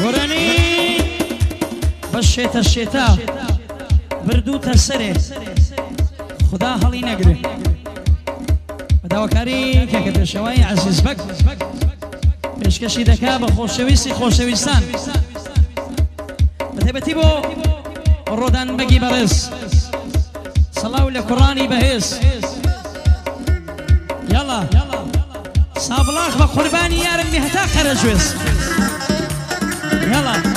ورني بشيت الشتاء بردوت السري خدا هلي نقري بداوكاري كاكد شوي عزيز بك بيشكشي دكا بخوشويسي خوشويستان بتبتي بو الرودان بقي برس صلاو لقراني بهيس يلا صابلاخ بقرباني يا رمي هتا خرجويس يلا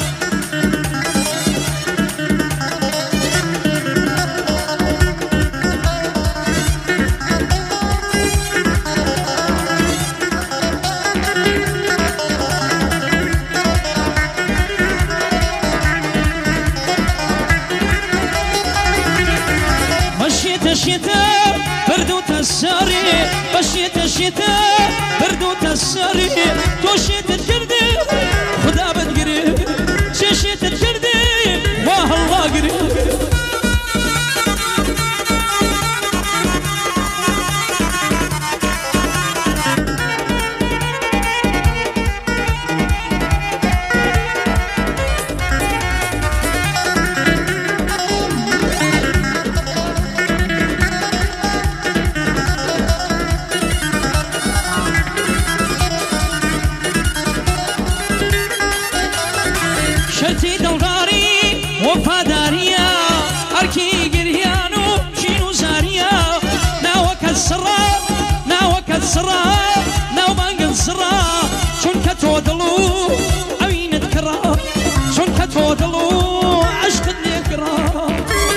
الشتاء بردوت الساري بشيت الشتاء بردوت الساري توشيت الجردي خدا بتقري شيشيت الجردي واه الله قري شرتي دلغاري وفاداريا أركي قريانو شينو زاريا ناوك السرا ناوك السرا ناو بانق السرا شون كتودلو عوين الكرا شون كتودلو عشق النكرا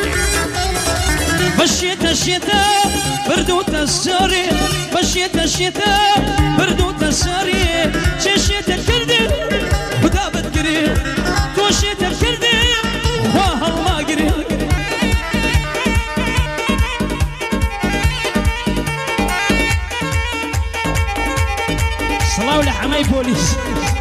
بشيت الشتاء بردوت الساري بشيت الشتاء بردوت الساري شيشيت الكردي خدا بتقري توشيت الكردي واه الله قري صلاة لحماي بوليس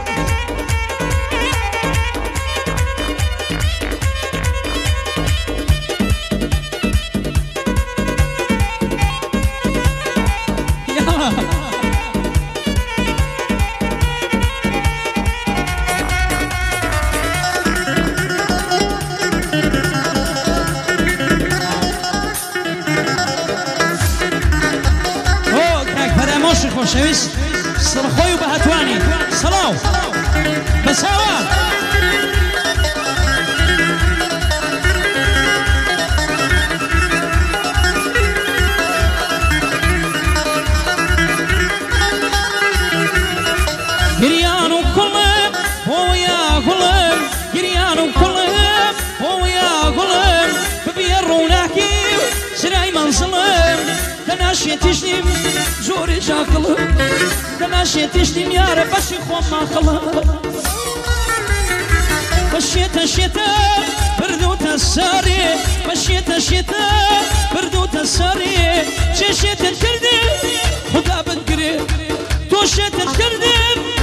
خوشویست سرخوی و بهتوانی سلاو بساوا گریانو کلم هو یا کلم گریانو کلم هو یا کلم ببیروناکی سرای منزلم دناشي تشنيم زوري جاكل دناشي تشنيم يا رب بشي خوم ما خلا بشيت الشتاء بردوت الساري بشيت الشتاء بردوت الساري شيشيت الكردي خدا بنقري توشيت الكردي